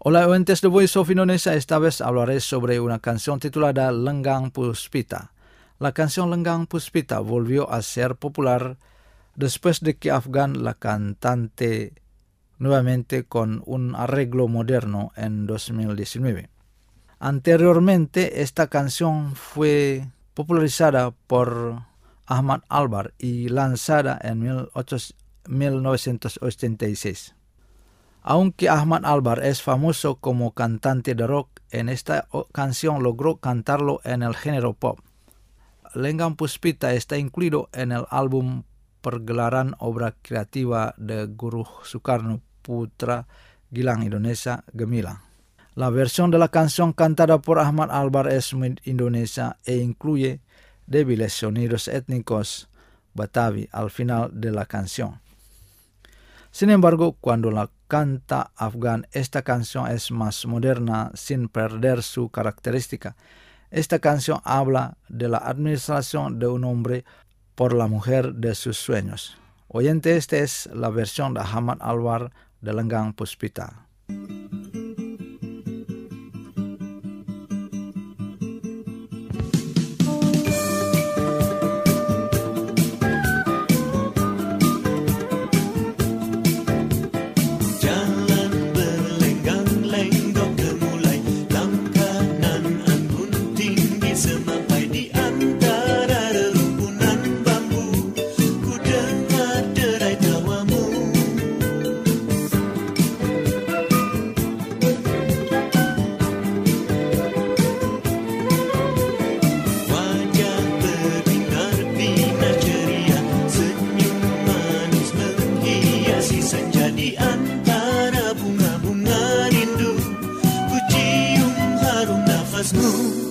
Hola oyentes de Voice of Indonesia, esta vez hablaré sobre una canción titulada Lenggang Puspita. La canción Lenggang Puspita volvió a ser popular después de que Afgan la cantante nuevamente con un arreglo moderno en 2019. Anteriormente, esta canción fue popularizada por Ahmad Albar y lanzada en 1986. Aunque Ahmad Albar es famoso como cantante de rock, en esta canción logró cantarlo en el género pop. Lenggang Puspita está incluido en el álbum Pergelaran Obra Kreativa de Guru Soekarno Putra Gilang Indonesia Gemilang. La versión de la canción cantada por Ahmad Albar es muy indonesia e incluye débiles sonidos étnicos Batavi al final de la canción. Sin embargo, cuando la canta Afgan, esta canción es más moderna sin perder su característica. Esta canción habla de la administración de un hombre por la mujer de sus sueños. Oyente, esta es la versión de Ahmad Albar de Lenggang Puspita. Senja di antara bunga-bunga rindu, ku cium harum nafasmu.